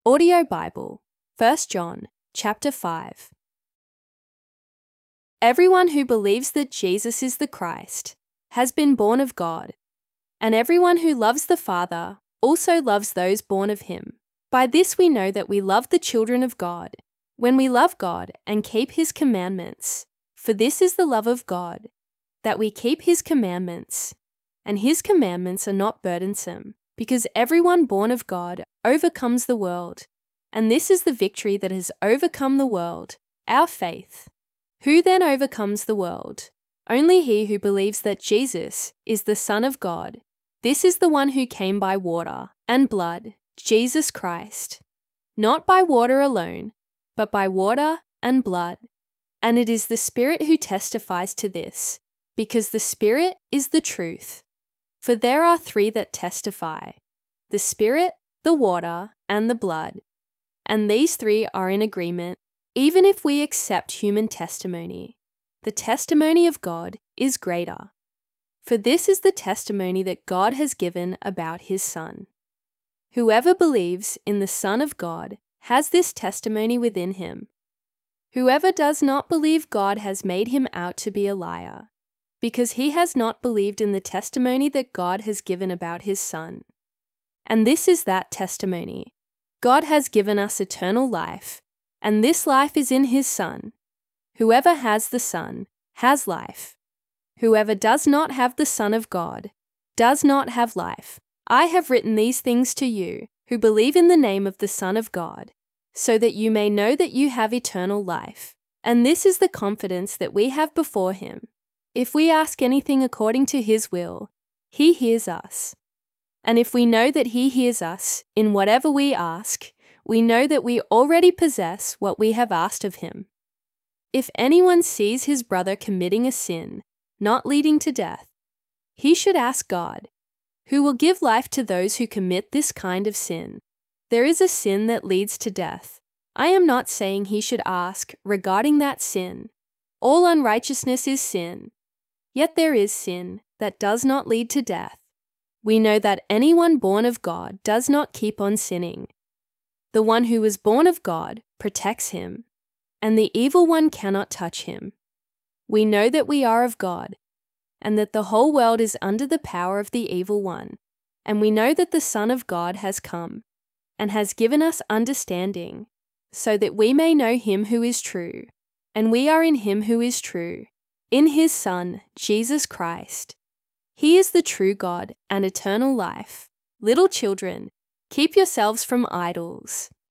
Audio Bible, 1 John, chapter 5. Everyone who believes that Jesus is the Christ has been born of God, and everyone who loves the Father also loves those born of him. By this we know that we love the children of God, when we love God and keep his commandments. For this is the love of God, that we keep his commandments, and his commandments are not burdensome, because everyone born of God overcomes the world. And this is the victory that has overcome the world, our faith. Who then overcomes the world? Only he who believes that Jesus is the Son of God. This is the one who came by water and blood, Jesus Christ. Not by water alone, but by water and blood. And it is the Spirit who testifies to this, because the Spirit is the truth. For there are three that testify: the Spirit, the water, and the blood. And these three are in agreement, even if we accept human testimony. The testimony of God is greater. For this is the testimony that God has given about his Son. Whoever believes in the Son of God has this testimony within him. Whoever does not believe God has made him out to be a liar, because he has not believed in the testimony that God has given about his Son. And this is that testimony: God has given us eternal life, and this life is in his Son. Whoever has the Son has life. Whoever does not have the Son of God does not have life. I have written these things to you who believe in the name of the Son of God, so that you may know that you have eternal life. And this is the confidence that we have before him. If we ask anything according to his will, he hears us. And if we know that he hears us in whatever we ask, we know that we already possess what we have asked of him. If anyone sees his brother committing a sin, not leading to death, he should ask God, who will give life to those who commit this kind of sin. There is a sin that leads to death. I am not saying he should ask regarding that sin. All unrighteousness is sin. Yet there is sin that does not lead to death. We know that anyone born of God does not keep on sinning. The one who is born of God protects him, and the evil one cannot touch him. We know that we are of God, and that the whole world is under the power of the evil one. And we know that the Son of God has come, and has given us understanding, so that we may know him who is true. And we are in him who is true, in his Son, Jesus Christ. He is the true God and eternal life. Little children, keep yourselves from idols.